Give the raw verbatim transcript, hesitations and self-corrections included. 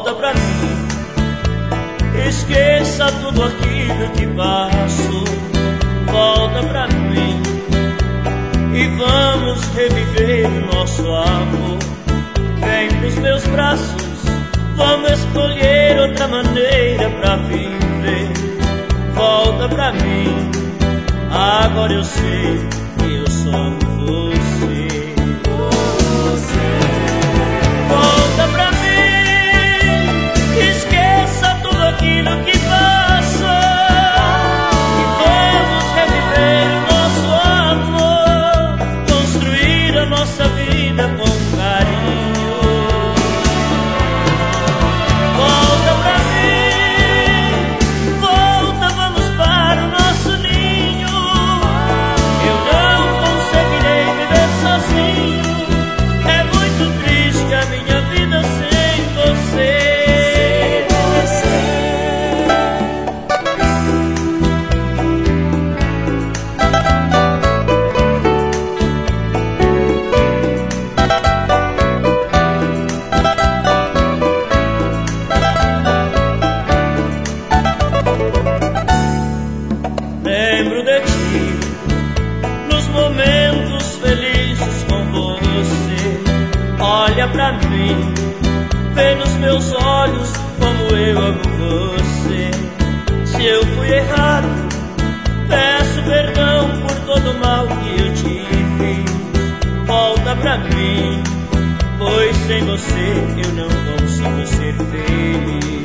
volta pra mim. Esqueça tudo aquilo que passou, volta pra mim e vamos reviver o nosso amor. Vem pros meus braços, vamos escolher outra maneira pra viver. Volta pra mim, agora eu sei que eu sou você. Volta pra mim, esqueça tudo aquilo que passou e vamos reviver o nosso amor, construir a nossa vida com carinho. Volta pra mim, volta, vamos para o nosso ninho. Eu não conseguirei viver sozinho, é muito triste a minha vida sem você. Lembro de ti nos momentos felizes com você. Olha pra mim, vê nos meus olhos como eu amo você. Se eu fui errado, peço perdão por todo o mal que eu te fiz. Volta pra mim, pois sem você eu não consigo ser feliz.